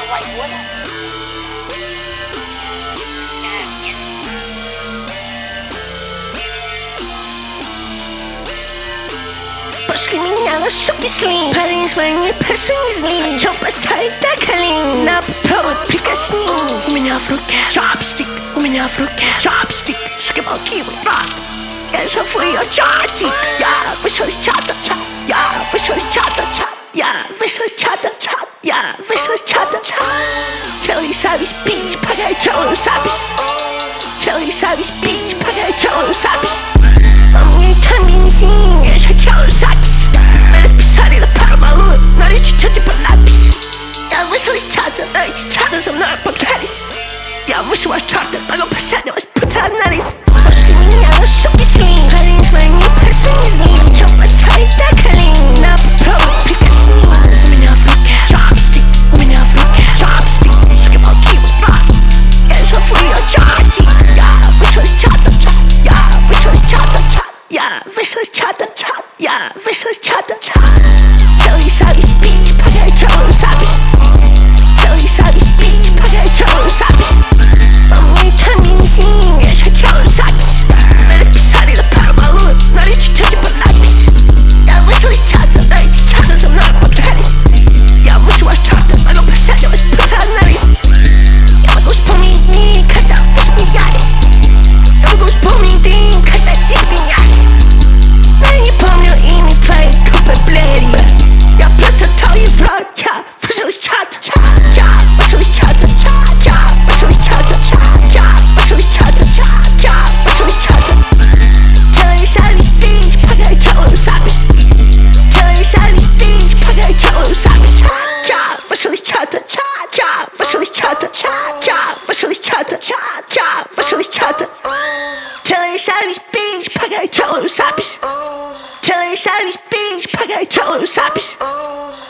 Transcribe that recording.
Пошли меня на шоки слить. Парень свой не прошу не злить. Хочу поставить на колени. На попробуй прикоснись. У меня в руке чопстик. У меня в руке чопстик. Шкибалкивый рот. Я живу ее чатик. Я вышел из чата. Я вышел из чата. Я вышел из чата. Я вышел из чата. Делай запись, бич, пока я делаю запись. Делай запись, бич, пока я делаю запись. А мне там бензин, я еще делаю запись. Мы расписали на пару баллон, но речь идет типа надпись. Я вышел из чата, но эти чаты за мной погнались. Я вышел из чата, могу посадить вас пути анализ. Пошли меня на шоки слить. Парень свой не прошу не злить. Хочу поставить на колени. На попробуй прикоснись. У меня в руке чопстик. У меня в руке чопстик. Шкибалкивый рот. Я живу ее чатик. Я вышел из чата. Я вышел из чата. Я вышел из чата. Я вышел из чата. Делай запись, бич, пока я делаю запись. Делай запись, бич, пока я делаю запись. А мне там бензин, я еще делаю запись. Мы расписали на пару баллон, но речь идет типа надпись. Я вышел из чата, но эти чаты за мной погнались. Я вышел из чата, могу посадить вас пути анализ. Я могу вспомнить дни, когда мы смеялись. Я могу вспомнить день, когда не смеялись. Но я не помню имя твоей группы Блэри. Я просто дал ей в рот, я вышел из чата. Я вышел из чата. Я вышел из чата. Я вышел из чата. Я вышел из чата. Делай запись, бич, пока я делаю запись. Делай запись, бич, пока я делаю запись. Я вышел из чата. Я вышел из чата. Я вышел из чата. Я вышел из чата. Делай запись, бич, пока я делаю запись. Делай запись, бич, пока я делаю запись.